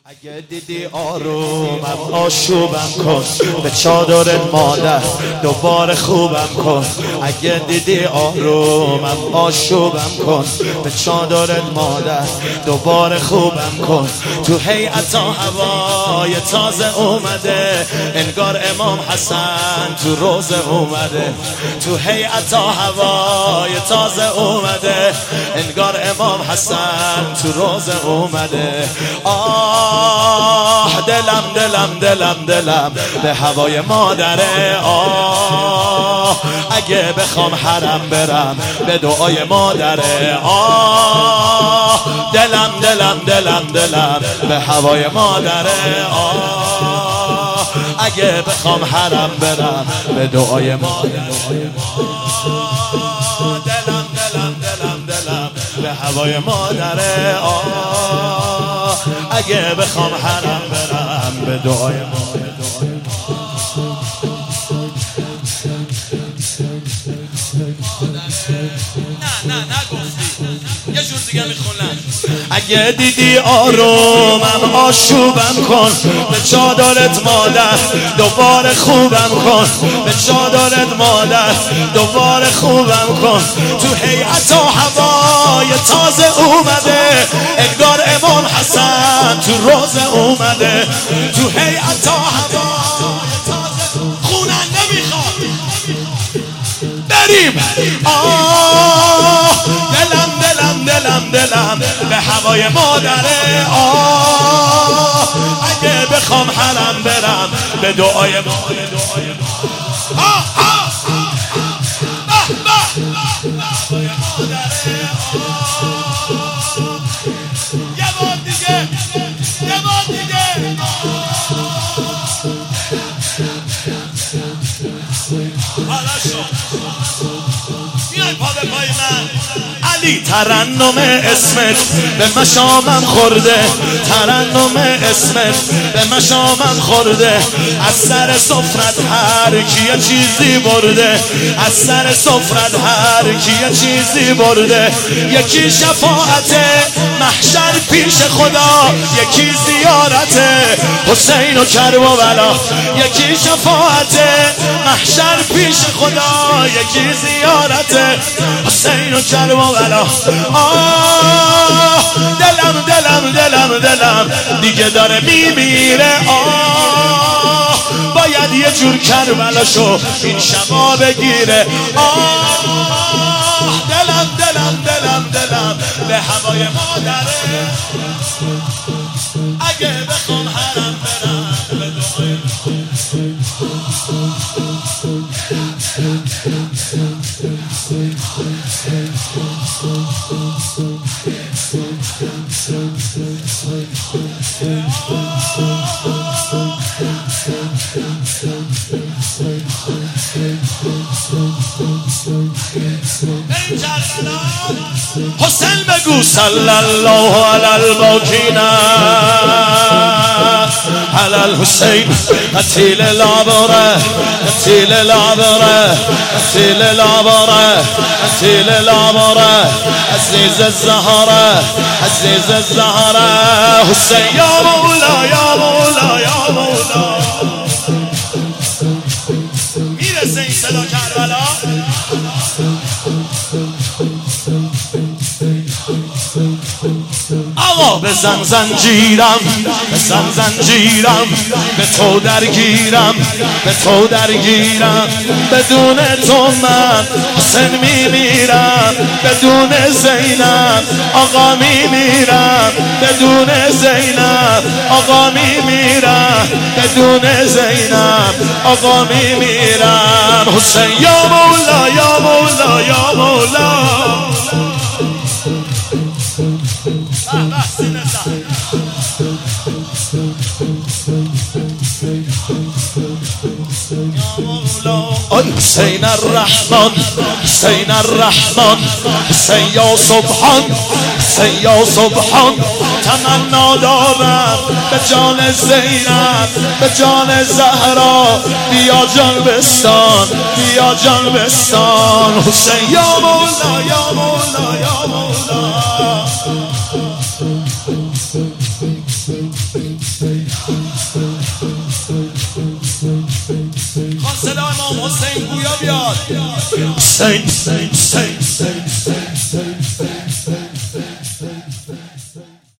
اگه دیدی آرومم آشوبم کن، به چادرت مادر دوباره خوبم کن. اگه دیدی آرومم آشوبم کن، به چادرت مادر دوباره خوبم کن. تو هیئت هوای تازه اومده، انگار امام حسن تو روزه اومده. تو هیئت هوای تازه اومده، انگار امام حسن تو روزه اومده. دلم دلم دلم دلم به هوای مادره. اگه بخوام حرم برم به دعای مادره. دلم دلم دلم دلم به هوای مادره. اگه بخوام حرم برم به دعای مادره. دلم دلم دلم دلم به هوای مادره. اگه بخوام حرم برم به دعای مادره. نه گفتی یه جور دیگه میخونم. اگه دیدی آرومم آشوبم کن، به چادرت مادر دوباره خوبم کن. به چادرت مادر دوباره خوبم کن. تو هیئت هوای تازه اومده، انگار امام حسن تو روزه اومده. تو هیئت هوای تازه خوننده میخواد بریم. دلم دلم دلم دلم به هوای مادره. اگه بخوام حرم برم به دعای مادره. یه بار دیگه یه بار دیگه. حالا شد میای پا به پای من. علی ترنم اسمت به مشامم خورده، ترنم اسمت به مشامم خورده. از سر سفرت هر کی یه چیزی برده، از سر سفرت هر کی یه چیزی برده. یکی شفاعت محشر پیش خدا، یکی زیارت حسین و کربلا. یکی شفاعت محشر پیش خدا، یکی زیارت حسین و کربلا. دلم دلم دلم دلم دیگه داره میمیره. باید یه جور کربلاشو این شبا بگیره. دلم دلم دلم دلم به هوای مادره. اگه بخوام حرم برم به دعای حسین بگو صلی الله علی الباقین علی الحسین قتیل الابره قتیل الابره قتیل الابره قتیل الابره عزیز الزهره عزیز الزهره. حسین یا مولا یا مولا یا مولا. میرسه این صدا کربلا. آقا بزن زنجیرم بزن زنجیرم، به تو درگیرم به تو درگیرم. بدون تو من حسین میمیرم، بدون زینب آقا میمیرم. بدون زینب آقا میمیرم، بدون زینب آقا میمیرم. حسین یا مولا یا مولا یا مولا. ای حسین الرحمن حسین الرحمن حسین یا سبحان حسین یا سبحان. تمنا دارم به جان زینب به جان زهرا. بیا جان بستان بیا جان بستان. حسین یا مولا یا مولا یا مولا. خواستل امام حسین گویا بیاد. حسین